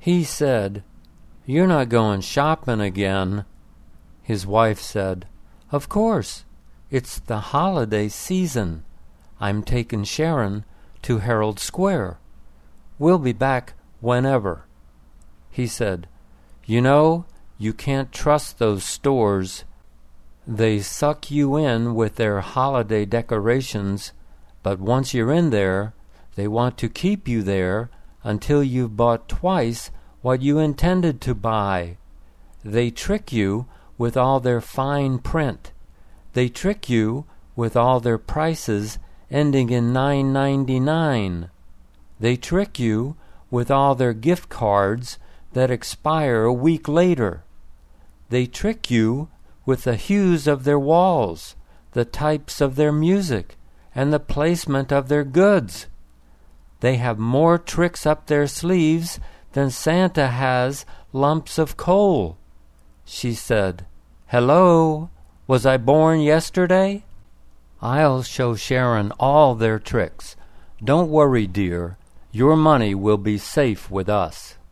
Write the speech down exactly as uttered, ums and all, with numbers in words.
He said, "You're not going shopping again?" His wife said, "Of course. It's the holiday season. I'm taking Sharon to Herald Square. We'll be back whenever." He said, "You know, you can't trust those stores. They suck you in with their holiday decorations, but once you're in there, they want to keep you there until you've bought twice what you intended to buy. They trick you with all their fine print. They trick you with all their prices ending in nine ninety-nine. They trick you with all their gift cards that expire a week later. They trick you with the hues of their walls, the types of their music, and the placement of their goods. They have more tricks up their sleeves than Santa has lumps of coal." She said, "Hello, was I born yesterday?" "I'll show Sharon all their tricks. Don't worry, dear. Your money will be safe with us."